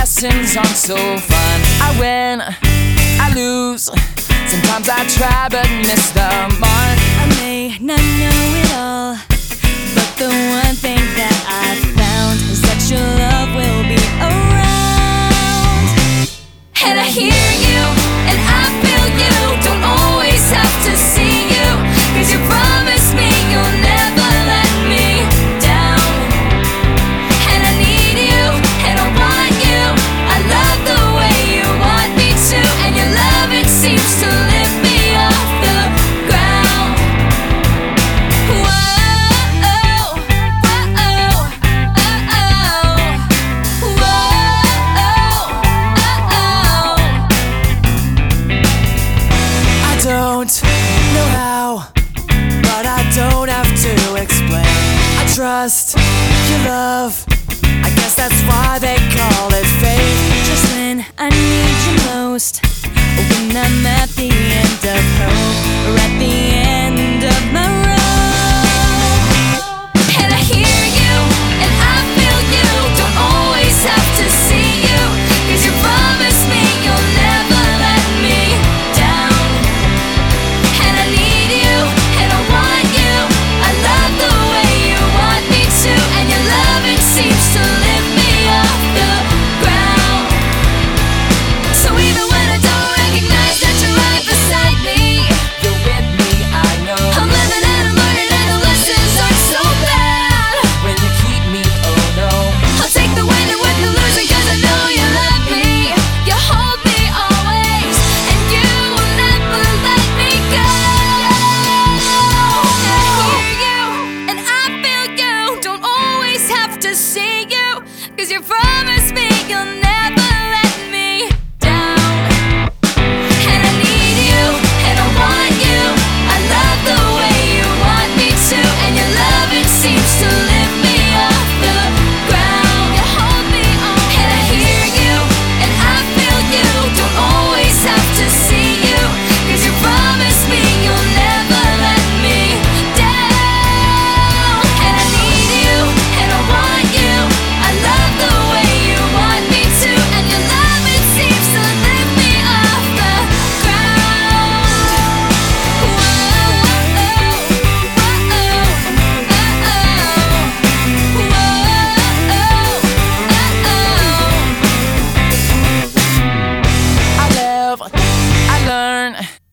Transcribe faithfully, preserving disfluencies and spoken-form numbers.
lessons aren't so fun. I win, I lose. Sometimes I try but miss the mark. I may not know it all, but the one thing that I've found is that your love will be around. And I hear you, and I feel you. Don't always have to see you, 'cause you promised me you'll never let me down. And I need you, and I want you. I love the way you want me to, and your love, it seems to lift me off the ground. Whoa, whoa, whoa, whoa. I don't know how, but I don't have to explain. I trust your love, I guess that's why they call it fate. Just when I need you most, or when I'm at the end of hope, or at the end of my road. And I hear you, and I feel you. Don't always have to see you, 'cause you promised me you'll never let me down. And I need you, and I want you. I love the way you want me to, and your love, it seems to lift me off the ground. So even when I don't recognize that you're right beside me, You're with me, I know. I'm living and I'm learning, and the lessons aren't so bad. When you keep me, oh no. I'll take the win and win the losing, 'cause I know you love me. You hold me always, and you will never let me go. I hear you, and I feel you. Don't always have to see you, 'cause you promised me you'll never let me down. And I need you, and I want you. I love the way you want me to, and your love, it seems to lift me off the ground. You hold me on, and I hear you, and I feel you. Don't always have to see you, 'cause you promised me you'll never let me down. And I need you, and I want you. I love the way you want me to, and your love, it seems to lift me off the ground. I live, I learn.